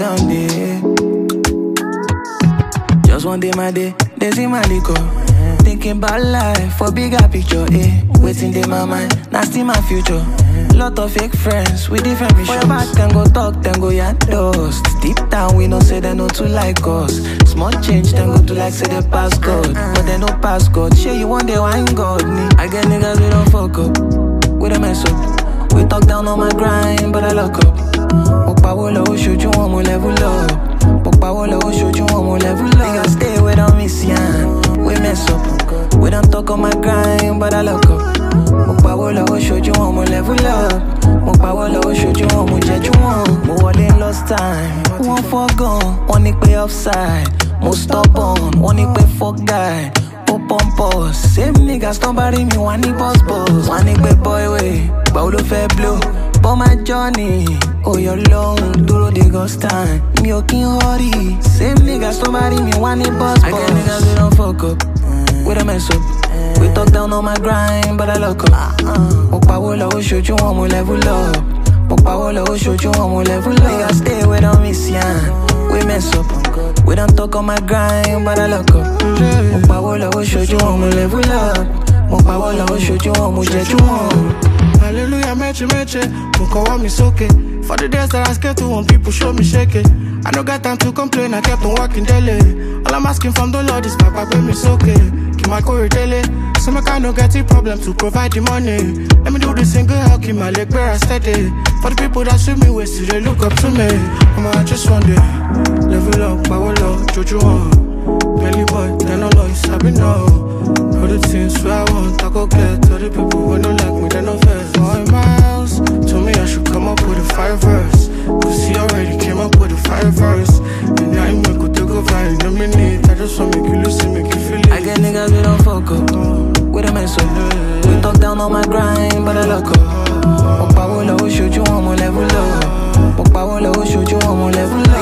down there. Just one day my day, they see my liquor. Thinking about life for bigger picture, eh? Waiting in my mind, now see my future. Lot of fake friends with different missions. For your back, then go talk, then go yard dust. Deep down, we know say they no too like us. Small change, then go to like say they pass God. But they no pass God. Share you one day, wine God me. I get niggas we don't fuck up, we don't mess up. We talk down on my grind, but I lock up. Okpa wole o shoot you one more level up. Okpa wole o shoot you one more level up. Niggas stay without me, sian. We mess up. We don't talk on my grind, but I lock up. Okpa wole o shoot you one more level up. Okpa wole o shoot you one more jet you one. Mo wole lost time. One for gone, one nick pay offside. Mo stubborn, one nick pay fuck guy. Pom pos, same niggas don't bury me, one nick boss. One nick pay boy way, Paulo fair blue. But my journey, oh you're long, duro the ghost time. Me okay hurry, same niggas don't bury me, one nick boss. I get niggas we don't fuck up, we don't mess up. We talk down on my grind, but I lock up. Okpa wole o shoot you one more level up. Okpa wole o shoot you one more level up. Niggas stay without me, sian. We mess up. We don't talk on my grind, but I lock up. Okpa wole o shoot you one more level up. Okpa wole o shoot you one more jet you one. Hallelujah, meche, Munko want me soak it. For the days that I scared to when people show me shake it. I don't got time to complain, I kept on working daily. All I'm asking from the Lord is Papa, pay me soak it. Keep my core daily. So my kind of get a problem to provide the money. Let me do this single hell, keep my leg bare steady. For the people that see me waste, they look up to me. I just one day, level up, power low, Jojo on. Belly boy, then no noise, I be know. All the things where I want, I go get. All the people who don't like me, they no fair. 4 miles, told me I should come up with a 5 verse. Cause he already came up with a 5 verse. And now you make take over in a minute. I just want make you listen, make you feel it. I get niggas we don't fuck up, we don't mess up. We talk down on my grind, but I lock up. Okpa wole o shoot you one more level up. Okpa wole o shoot you one more level up.